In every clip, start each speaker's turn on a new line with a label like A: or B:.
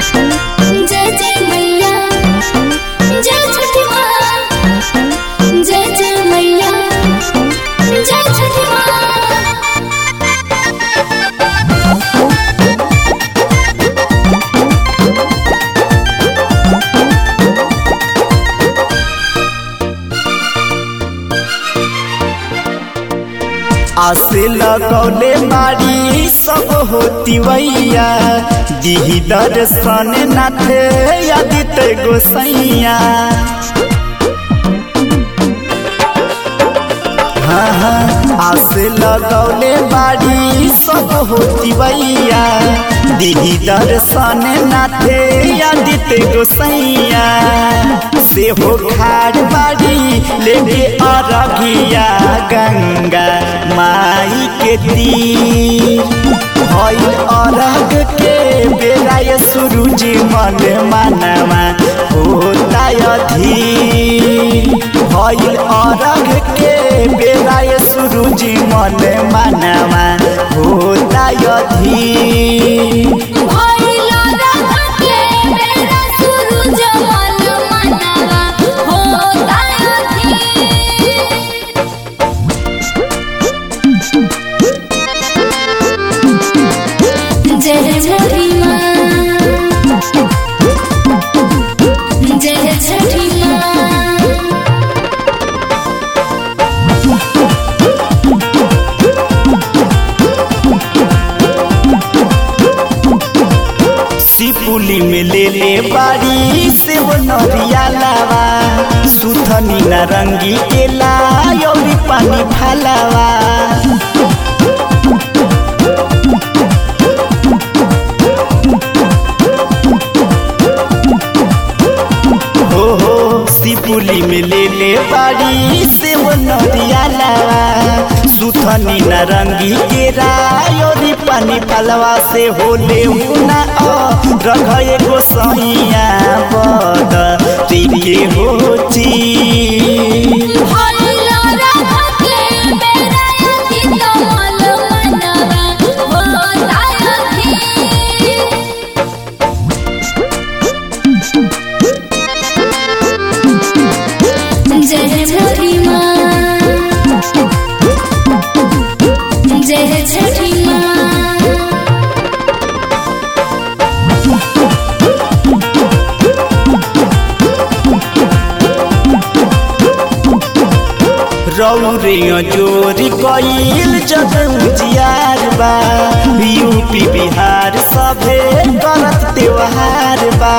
A: जय जय मैया जय छठी माँ, जय जय मैया जय छठी माँ।
B: आसे लगौले मारी सब होती वैया दिही दर्शन नाथ आदित्य गोसैया। हाँ हाँ आसे लगौले मारी सब होती वैया दिही दर्शन नाथ आदित्य गोसैया। से हो खाड़ बाड़ी लेके अरघिया गंगा माई के तीर भइल अरघ के बेरा सूरज मन मनवा होता अधीर। भइल अरघ के बेरा सूरज मन मनवा होता अधीर।
A: जय छठी माँ, जय छठी माँ।
B: सिपुली में ले ले बारी से वो नरिया लावा सुथनी नारंगी केला यौरी पानी फालावा। सिपुली में ले ले बारी से वो नदिया लावा सुथनी नारंगी केरा योरी पानी फलवा। से होले उना रखे गोसैया बद तिरिये होची।
A: जय छठी माँ, जय छठी माँ।
B: रौरे जोरी कईल जग उजियार बा यूपी बिहार सभे करत त्योहार बा।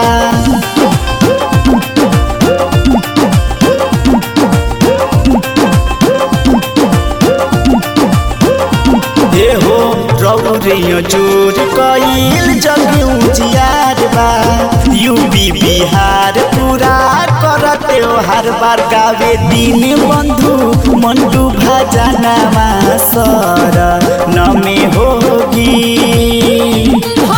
B: हो रौरे जोर कईल जग उजियार बा यूपी बिहार पूरा कर त्योहार बार। गावे दिन बंधु मंटू भजनमा सर नमे होगी।